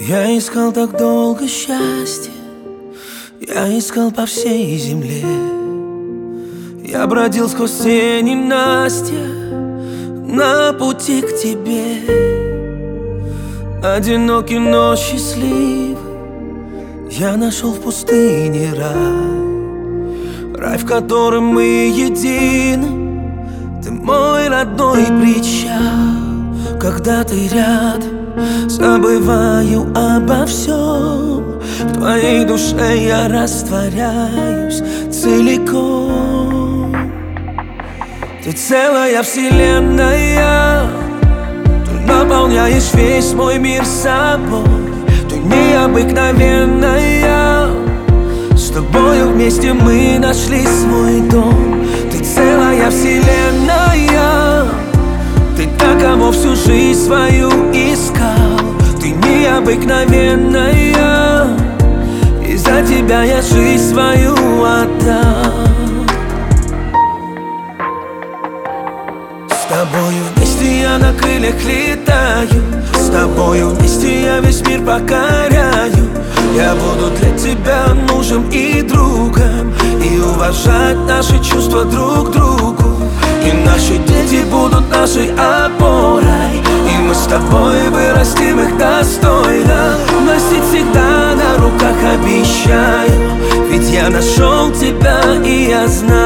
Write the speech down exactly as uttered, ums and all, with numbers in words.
Я искал так долго счастья, я искал по всей земле. Я бродил сквозь все ненастья на пути к тебе. Одинокий, но счастливый я нашел в пустыне рай. Рай, в котором мы едины. Ты мой родной причал. Когда ты рядом, забываю обо всем. В твоей душе я растворяюсь целиком. Ты целая вселенная, ты наполняешь весь мой мир собой. Ты необыкновенная, с тобою вместе мы нашли свой дом. Ты целая вселенная, ты та, кого всю жизнь свою искал. Ты необыкновенная, и за тебя я жизнь свою отдам. С тобою вместе я на крыльях летаю, с тобою вместе я весь мир покоряю. Я буду для тебя мужем и другом, и уважать наши чувства друг к другу. И наши дети будут нашей опорой, и мы с тобой вырастим их достойно. Носить всегда на руках обещаю, ведь я нашел тебя, и я знаю.